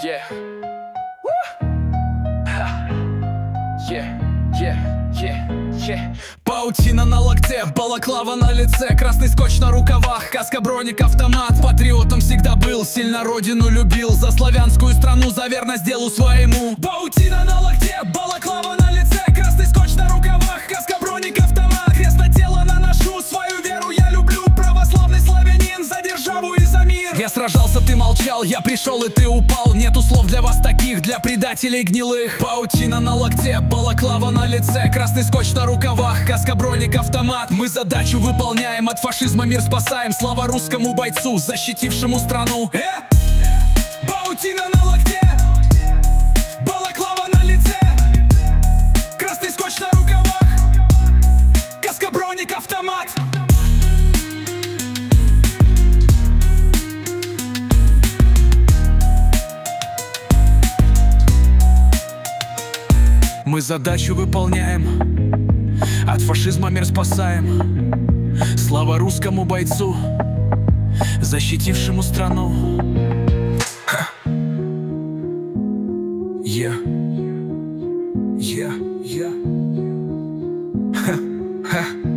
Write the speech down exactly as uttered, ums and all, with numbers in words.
Yeah. Yeah, yeah, yeah, yeah. Паутина на локте, балаклава на лице, красный скотч на рукавах, каска, броник, автомат. Патриотом всегда был, сильно родину любил, за славянскую страну, за верность делу своему. Паутина на локте, балаклава на лице, красный скотч на рукавах, каска, броник, автомат. Крест на тело наношу, свою веру я люблю, православный славянин, за державу и за мир. Я сражался, ты молчал, я пришел и ты упал. Нету слов для вас таких, для предателей гнилых. Паутина на локте, балаклава на лице, красный скотч на рукавах, каска, броник, автомат. Мы задачу выполняем, от фашизма мир спасаем. Слава русскому бойцу, защитившему страну. э! Паутина на локте, балаклава на лице, красный скотч на рукавах, каска, броник, автомат. Мы задачу выполняем, от фашизма мир спасаем. Слава русскому бойцу, защитившему страну. Ха. Я, я, я. Ха. Ха.